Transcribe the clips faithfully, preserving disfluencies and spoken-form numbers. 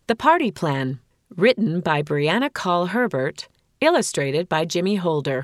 The Party Plan, written by Brianna Call Herbert, illustrated by Jimmy Holder.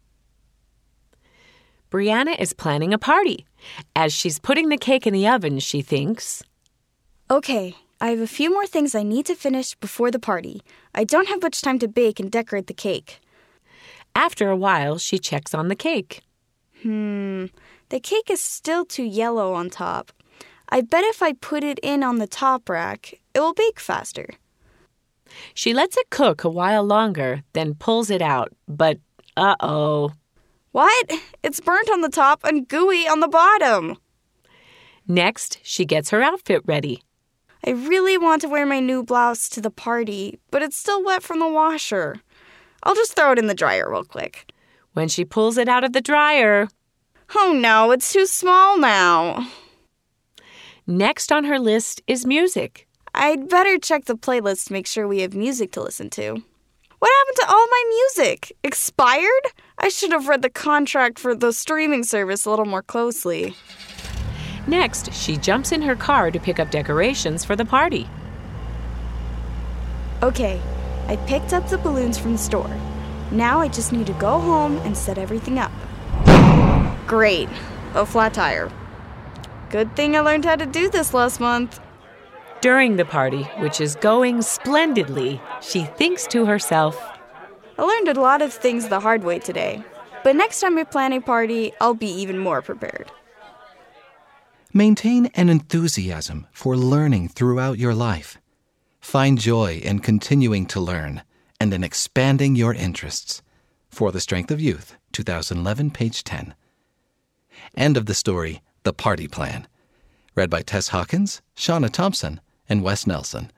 Brianna is planning a party. As she's putting the cake in the oven, she thinks, Okay, I have a few more things I need to finish before the party. I don't have much time to bake and decorate the cake. After a while, she checks on the cake. Hmm, the cake is still too yellow on top. I bet if I put it in on the top rack, it will bake faster. She lets it cook a while longer, then pulls it out. But, uh-oh. What? It's burnt on the top and gooey on the bottom. Next, she gets her outfit ready. I really want to wear my new blouse to the party, but it's still wet from the washer. I'll just throw it in the dryer real quick. When she pulls it out of the dryer... Oh no, it's too small now. Next on her list is music. I'd better check the playlist to make sure we have music to listen to. What happened to all my music? Expired? I should have read the contract for the streaming service a little more closely. Next, she jumps in her car to pick up decorations for the party. Okay, I picked up the balloons from the store. Now I just need to go home and set everything up. Great, a flat tire. Good thing I learned how to do this last month. During the party, which is going splendidly, she thinks to herself, I learned a lot of things the hard way today, but next time I plan a party, I'll be even more prepared. Maintain an enthusiasm for learning throughout your life. Find joy in continuing to learn and in expanding your interests. For the Strength of Youth, twenty eleven, page ten. End of the story, The Party Plan. Read by Tess Hawkins, Shauna Thompson, and Wes Nelson.